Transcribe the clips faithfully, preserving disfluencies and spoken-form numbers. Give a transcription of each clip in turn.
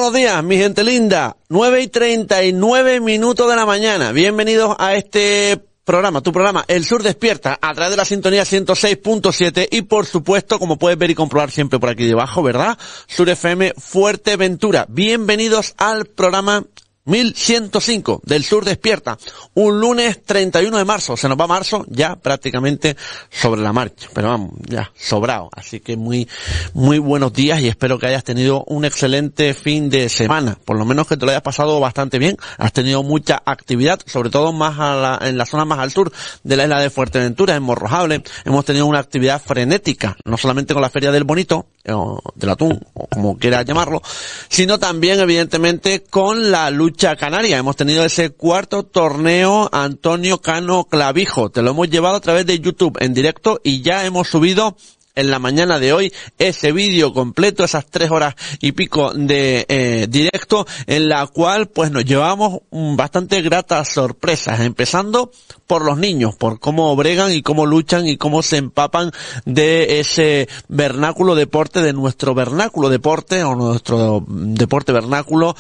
buenos días, mi gente linda. nueve y treinta y nueve minutos de la mañana. Bienvenidos a este programa, tu programa, El Sur Despierta, a través de la sintonía ciento seis punto siete y por supuesto, como puedes ver y comprobar siempre por aquí debajo, ¿verdad? Sur F M Fuerteventura. Bienvenidos al programa mil ciento cinco del Sur Despierta, un lunes treinta y uno de marzo, se nos va marzo ya prácticamente sobre la marcha, pero vamos, ya sobrado, así que muy, muy buenos días y espero que hayas tenido un excelente fin de semana, por lo menos que te lo hayas pasado bastante bien, has tenido mucha actividad, sobre todo más a la, en la zona más al sur de la isla de Fuerteventura, en Morrojable, hemos tenido una actividad frenética, no solamente con la Feria del Bonito, o del Atún, o como quieras llamarlo, sino también evidentemente con la lucha canaria. Hemos tenido ese cuarto torneo Antonio Cano Clavijo. Te lo hemos llevado a través de YouTube en directo y ya hemos subido en la mañana de hoy ese vídeo completo, esas tres horas y pico de eh, directo, en la cual pues nos llevamos um, bastante gratas sorpresas, empezando por los niños, por cómo bregan y cómo luchan y cómo se empapan de ese vernáculo deporte, de nuestro vernáculo deporte o nuestro deporte vernáculo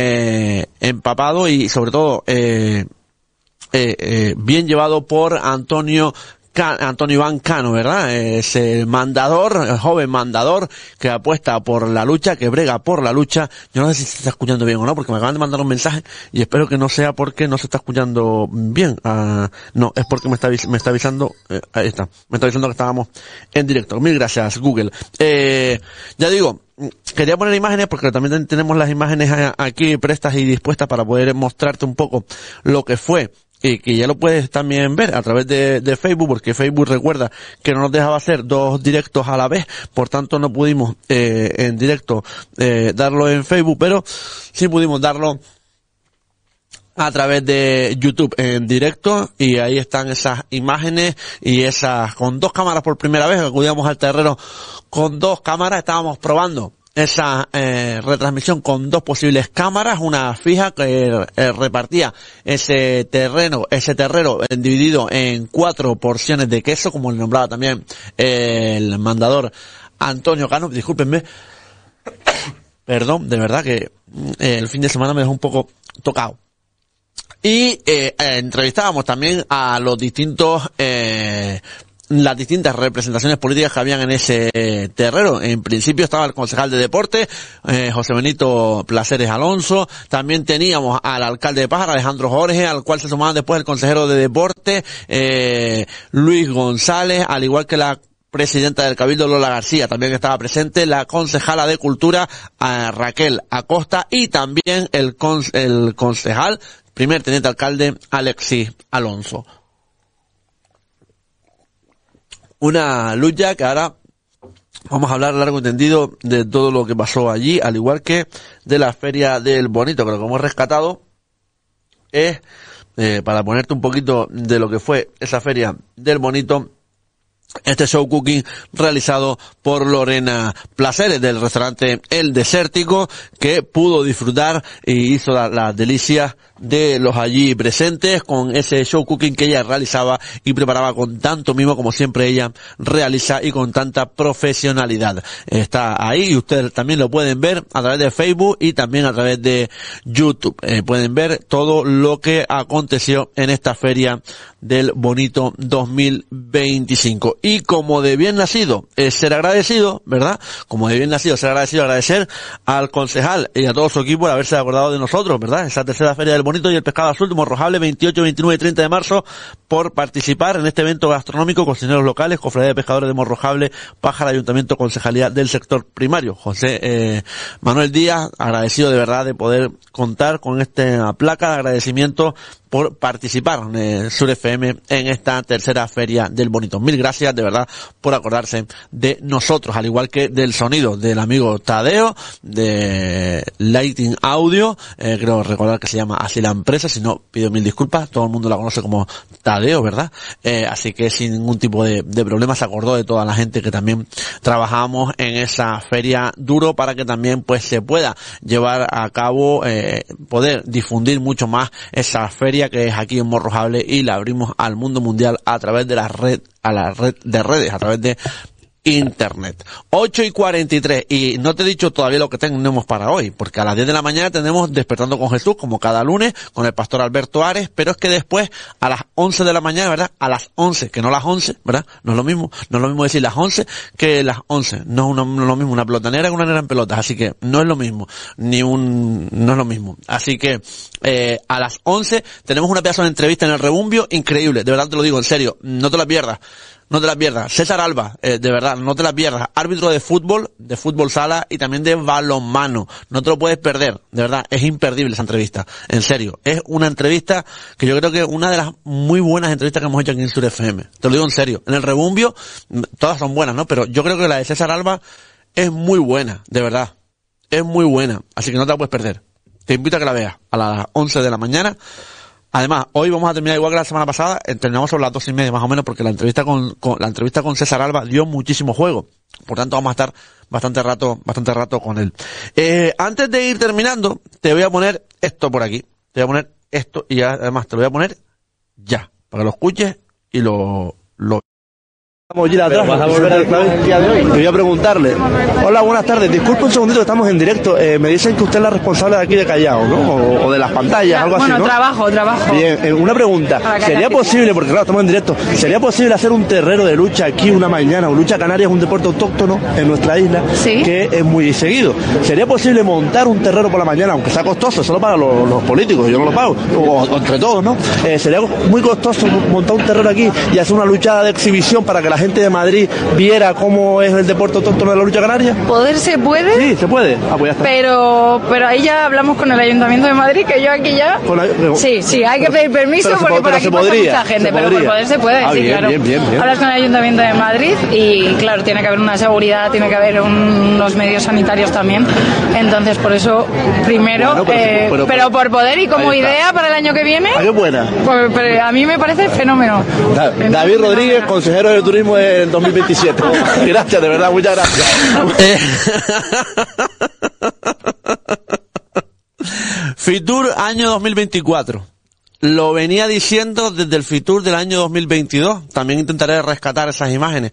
eh, empapado y sobre todo eh, eh, eh, bien llevado por Antonio Antonio Iván Cano, ¿verdad? Es el mandador, el joven mandador que apuesta por la lucha, que brega por la lucha. Yo no sé si se está escuchando bien o no, porque me acaban de mandar un mensaje y espero que no sea porque no se está escuchando bien. Uh, no, es porque me está, me está avisando, eh, ahí está, me está avisando que estábamos en directo. Mil gracias, Google. Eh, ya digo, quería poner imágenes porque también tenemos las imágenes aquí prestas y dispuestas para poder mostrarte un poco lo que fue. Y que ya lo puedes también ver a través de, de Facebook, porque Facebook recuerda que no nos dejaba hacer dos directos a la vez, por tanto no pudimos eh, en directo eh, darlo en Facebook, pero sí pudimos darlo a través de YouTube en directo y ahí están esas imágenes y esas, con dos cámaras por primera vez, acudíamos al terreno con dos cámaras, estábamos probando esa eh, retransmisión con dos posibles cámaras, una fija que eh, repartía ese terreno, ese terreno eh, dividido en cuatro porciones de queso, como le nombraba también eh, el mandador Antonio Cano. Discúlpenme, perdón, de verdad que eh, el fin de semana me dejó un poco tocado. Y eh, eh, entrevistábamos también a los distintos eh, las distintas representaciones políticas que habían en ese eh, terreno. En principio estaba el concejal de deporte, eh, José Benito Placeres Alonso, también teníamos al alcalde de Pájara, Alejandro Jorge, al cual se sumaban después el consejero de deporte, eh, Luis González, al igual que la presidenta del Cabildo, Lola García, también estaba presente, la concejala de Cultura, eh, Raquel Acosta, y también el, con, el concejal, primer teniente alcalde, Alexis Alonso. Una lucha que ahora vamos a hablar largo y tendido de todo lo que pasó allí, al igual que de la Feria del Bonito, que lo que hemos rescatado es, eh, para ponerte un poquito de lo que fue esa Feria del Bonito, este show cooking realizado por Lorena Placeres del restaurante El Desértico, que pudo disfrutar y hizo las la delicias de los allí presentes con ese show cooking que ella realizaba y preparaba con tanto mimo como siempre ella realiza y con tanta profesionalidad. Está ahí y ustedes también lo pueden ver a través de Facebook y también a través de YouTube. Eh, pueden ver todo lo que aconteció en esta Feria del Bonito dos mil veinticinco. Y como de bien nacido es ser agradecido, ¿verdad? Como de bien nacido ser agradecido, agradecer al concejal y a todo su equipo por haberse acordado de nosotros, ¿verdad? Esa tercera Feria del Bonito y el Pescado Azul de Morrojable, veintiocho, veintinueve y treinta de marzo, por participar en este evento gastronómico, cocineros locales, Cofradía de Pescadores de Morrojable, Pájara, Ayuntamiento, Concejalía del Sector Primario. José eh, Manuel Díaz, agradecido de verdad de poder contar con esta placa de agradecimiento por participar en eh, Sur F M en esta tercera Feria del Bonito. Mil gracias de verdad por acordarse de nosotros, al igual que del sonido del amigo Tadeo, de Lighting Audio, eh, creo recordar que se llama así la empresa, si no pido mil disculpas, todo el mundo la conoce como Tadeo, ¿verdad? Eh, así que sin ningún tipo de, de problema se acordó de toda la gente que también trabajamos en esa feria duro para que también pues se pueda llevar a cabo, eh, poder difundir mucho más esa feria que es aquí en Morrojable y la abrimos al mundo mundial a través de la red, a la red de redes, a través de internet. ocho y cuarenta y tres, y no te he dicho todavía lo que tenemos para hoy, porque a las diez de la mañana tenemos Despertando con Jesús, como cada lunes, con el pastor Alberto Ares, pero es que después, a las once de la mañana, ¿verdad? A las once, que no las once, ¿verdad? No es lo mismo, no es lo mismo decir las once que las once, no es, una, no es lo mismo una pelota negra que una negra en pelotas, así que no es lo mismo, ni un, no es lo mismo. Así que, eh, a las once tenemos una pedazo de entrevista en el Rebumbio, increíble, de verdad te lo digo, en serio, no te la pierdas. No te la pierdas. César Alba, eh, de verdad, no te la pierdas. Árbitro de fútbol, de fútbol sala y también de balonmano. No te lo puedes perder. De verdad, es imperdible esa entrevista. En serio. Es una entrevista que yo creo que es una de las muy buenas entrevistas que hemos hecho aquí en Sur F M. Te lo digo en serio. En el Rebumbio, todas son buenas, ¿no? Pero yo creo que la de César Alba es muy buena, de verdad. Es muy buena. Así que no te la puedes perder. Te invito a que la veas a las once de la mañana. Además, hoy vamos a terminar igual que la semana pasada, terminamos sobre las dos y media más o menos, porque la entrevista con, con la entrevista con César Alba dio muchísimo juego. Por tanto, vamos a estar bastante rato, bastante rato con él. Eh, antes de ir terminando, te voy a poner esto por aquí. Te voy a poner esto y además te lo voy a poner ya, para que lo escuches y lo, lo Vamos a ir atrás, vas a volver al clave el día de hoy. Te voy a preguntarle. Hola, buenas tardes. Disculpe un segundito, estamos en directo. Eh, me dicen que usted es la responsable de aquí de Callao, ¿no? O, o de las pantallas, algo bueno, así, ¿no? trabajo, trabajo. Bien, eh, una pregunta. ¿Sería posible, porque claro, estamos en directo, ¿sería posible hacer un terreno de lucha aquí una mañana? O lucha canaria es un deporte autóctono en nuestra isla, ¿sí?, que es muy seguido. ¿Sería posible montar un terreno por la mañana, aunque sea costoso, solo para los, los políticos, yo no lo pago, o, o entre todos, ¿no? Eh, sería muy costoso montar un terreno aquí y hacer una luchada de exhibición para que la gente de Madrid viera cómo es el deporte autóctono de la lucha canaria. ¿Poder se puede? Sí, se puede. Ah, pues ya está. Pero, pero ahí ya hablamos con el Ayuntamiento de Madrid, que yo aquí ya... La, pero, sí, sí, hay que pedir permiso pero porque se, por aquí pasa podría, mucha gente, pero podría. por poder se puede, ah, sí, bien, claro. Bien, bien, bien. Hablas con el Ayuntamiento de Madrid y, claro, tiene que haber una seguridad, tiene que haber un, unos medios sanitarios también. Entonces, por eso, primero, bueno, pero, eh, pero, pero, pero por poder y como idea para el año que viene... ¿A qué buena? Pues, pero a mí me parece fenómeno. Da, David Rodríguez, fenómeno. Consejero de Turismo del dos mil veintisiete. Gracias, de verdad, muchas gracias. Fitur año dos mil veinticuatro. Lo venía diciendo desde el Fitur del año dos mil veintidós. También intentaré rescatar esas imágenes.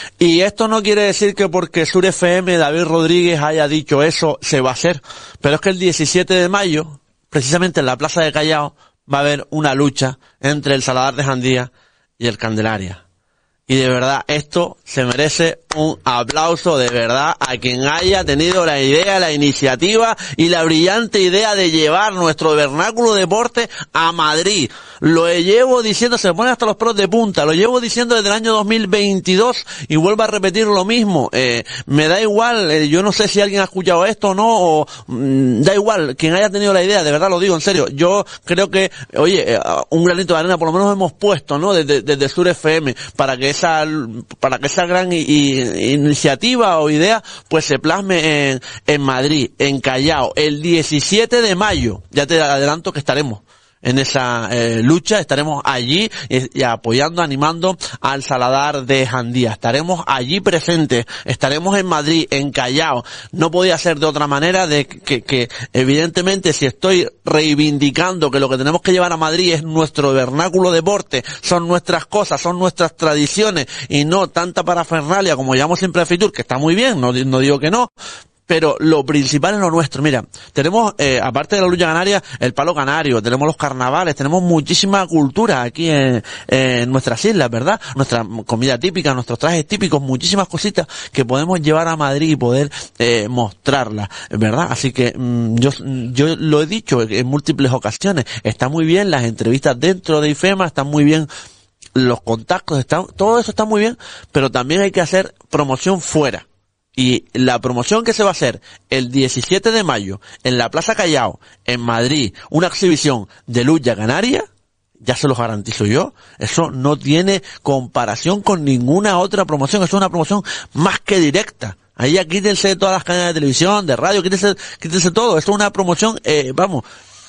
Y esto no quiere decir que porque Sur F M, David Rodríguez haya dicho eso, se va a hacer. Pero es que el diecisiete de mayo, precisamente en la Plaza de Callao, va a haber una lucha entre el Saladar de Jandía y el Candelaria. Y de verdad, esto se merece un aplauso de verdad a quien haya tenido la idea, la iniciativa y la brillante idea de llevar nuestro vernáculo deporte a Madrid. Lo llevo diciendo, se me ponen hasta los pelos de punta, lo llevo diciendo desde el año dos mil veintidós y vuelvo a repetir lo mismo. Eh, me da igual, eh, yo no sé si alguien ha escuchado esto o no, o mmm, da igual, quien haya tenido la idea, de verdad lo digo en serio. Yo creo que, oye, eh, un granito de arena por lo menos hemos puesto, ¿no? Desde, desde Sur F M, para que esa, para que esa gran i, i, iniciativa o idea, pues se plasme en, en Madrid, en Callao, el diecisiete de mayo. Ya te adelanto que estaremos en esa eh, lucha, estaremos allí y, y apoyando, animando al Saladar de Jandía. Estaremos allí presentes, estaremos en Madrid, en Callao. No podía ser de otra manera de que, que evidentemente si estoy reivindicando que lo que tenemos que llevar a Madrid es nuestro vernáculo deporte, son nuestras cosas, son nuestras tradiciones y no tanta parafernalia como llamamos siempre a Fitur, que está muy bien, no, no digo que no, pero lo principal es lo nuestro. Mira, tenemos, eh, aparte de la lucha canaria, el palo canario, tenemos los carnavales, tenemos muchísima cultura aquí en, en nuestras islas, ¿verdad? Nuestra comida típica, nuestros trajes típicos, muchísimas cositas que podemos llevar a Madrid y poder eh, mostrarlas, ¿verdad? Así que mmm, yo yo lo he dicho en múltiples ocasiones, está muy bien las entrevistas dentro de IFEMA, están muy bien los contactos, están, todo eso está muy bien, pero también hay que hacer promoción fuera. Y la promoción que se va a hacer el diecisiete de mayo en la Plaza Callao, en Madrid, una exhibición de lucha canaria, ya se los garantizo yo, eso no tiene comparación con ninguna otra promoción, eso es una promoción más que directa. Ahí ya quítense todas las cadenas de televisión, de radio, quítense, quítense todo, esto es una promoción, eh, vamos.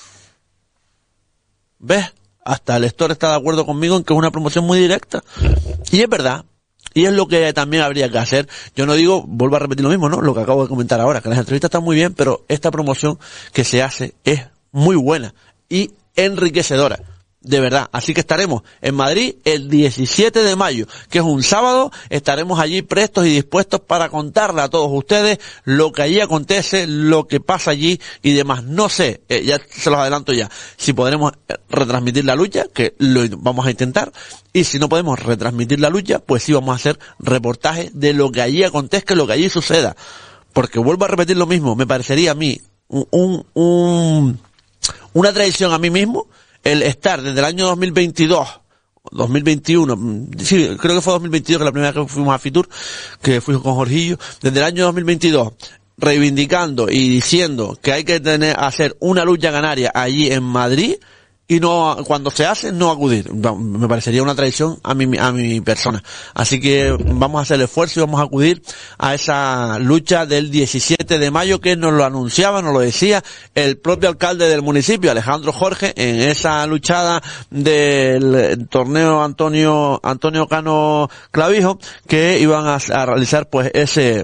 ¿Ves? Hasta el lector está de acuerdo conmigo en que es una promoción muy directa. Y es verdad. Y es lo que también habría que hacer. Yo no digo, vuelvo a repetir lo mismo, ¿no? Lo que acabo de comentar ahora, que las entrevistas están muy bien, pero esta promoción que se hace es muy buena y enriquecedora. de verdad. Así que estaremos en Madrid el diecisiete de mayo, que es un sábado. Estaremos allí prestos y dispuestos para contarle a todos ustedes lo que allí acontece, lo que pasa allí y demás. No sé, eh, ya se los adelanto ya, si podremos retransmitir la lucha, que lo vamos a intentar, y si no podemos retransmitir la lucha, pues sí vamos a hacer reportajes de lo que allí acontezca, lo que allí suceda. Porque vuelvo a repetir lo mismo, me parecería a mí un, un, un una traición a mí mismo el estar desde el año dos mil veintidós, dos mil veintiuno, sí, creo que fue dos mil veintidós, que la primera vez que fuimos a Fitur, que fui con Jorgillo, desde el año dos mil veintidós, reivindicando y diciendo que hay que tener, hacer una lucha canaria allí en Madrid, y no, cuando se hace, no acudir. Me parecería una traición a mi, a mi persona. Así que vamos a hacer el esfuerzo y vamos a acudir a esa lucha del diecisiete de mayo, que nos lo anunciaba, nos lo decía el propio alcalde del municipio, Alejandro Jorge, en esa luchada del torneo Antonio, Antonio Cano Clavijo, que iban a, a realizar pues ese,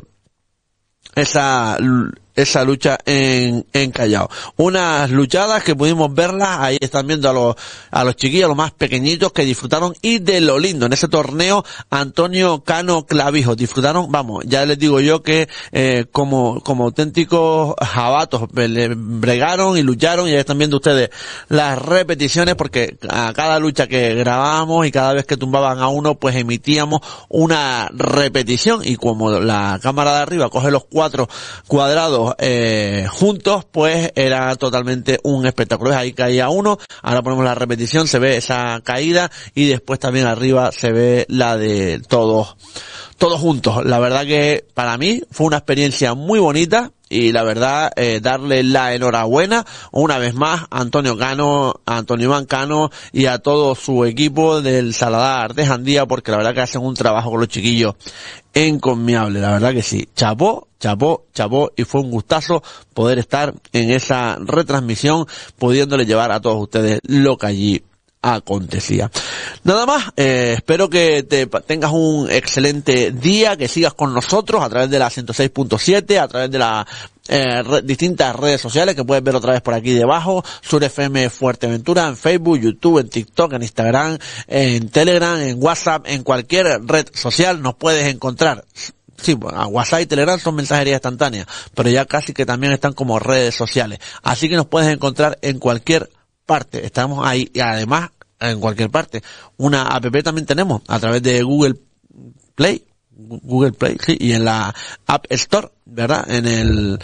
esa, esa lucha en, en Callao. Unas luchadas que pudimos verlas, ahí están viendo a los, a los chiquillos, a los más pequeñitos, que disfrutaron y de lo lindo en ese torneo Antonio Cano Clavijo. Disfrutaron, vamos, ya les digo yo que, eh, como, como auténticos jabatos, bregaron y lucharon, y ahí están viendo ustedes las repeticiones, porque a cada lucha que grabábamos y cada vez que tumbaban a uno, pues emitíamos una repetición, y como la cámara de arriba coge los cuatro cuadrados Eh, juntos, pues era totalmente un espectáculo. Ahí caía uno, ahora ponemos la repetición, se ve esa caída, y después también arriba se ve la de todos, todos juntos. La verdad que para mí fue una experiencia muy bonita, y la verdad, eh, darle la enhorabuena una vez más a Antonio Cano, a Antonio Iván Cano y a todo su equipo del Saladar de Jandía, porque la verdad que hacen un trabajo con los chiquillos encomiable. La verdad que sí. Chapó, chapó, chapó, y fue un gustazo poder estar en esa retransmisión, pudiéndole llevar a todos ustedes lo que allí acontecía. Nada más, eh, espero que te tengas un excelente día, que sigas con nosotros a través de la ciento seis punto siete, a través de las eh, re, distintas redes sociales que puedes ver otra vez por aquí debajo, Sur F M Fuerteventura, en Facebook, YouTube, en TikTok, en Instagram, en Telegram, en WhatsApp, en cualquier red social nos puedes encontrar. Sí, a WhatsApp y Telegram son mensajería instantánea, pero ya casi que también están como redes sociales. Así que nos puedes encontrar en cualquier parte. Estamos ahí, y además en cualquier parte. Una app también tenemos a través de Google Play, Google Play, sí, y en la App Store, ¿verdad? En el,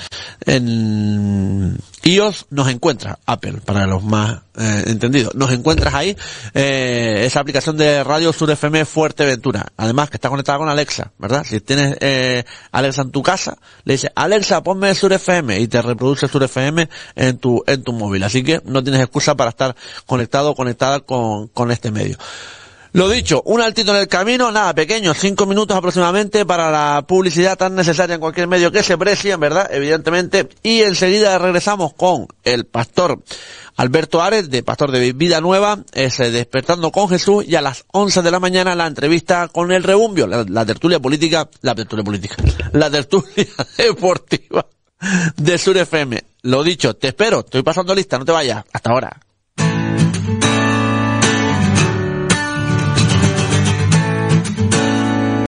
en iOS nos encuentras, Apple, para los más eh, entendidos, nos encuentras ahí, eh, esa aplicación de Radio Sur F M Fuerteventura. Además que está conectada con Alexa, ¿verdad? Si tienes eh, Alexa en tu casa, le dices, Alexa, ponme Sur F M, y te reproduce Sur F M en tu, en tu móvil. Así que no tienes excusa para estar conectado o conectada con, con este medio. Lo dicho, un altito en el camino, nada, pequeño, cinco minutos aproximadamente para la publicidad tan necesaria en cualquier medio que se precie, ¿verdad? Evidentemente. Y enseguida regresamos con el pastor Alberto Ares, de Pastor de Vida Nueva, ese Despertando con Jesús, y a las once de la mañana la entrevista con el Rebumbio, la, la tertulia política, la tertulia política, la tertulia deportiva de Sur F M. Lo dicho, te espero, estoy pasando lista, no te vayas. Hasta ahora.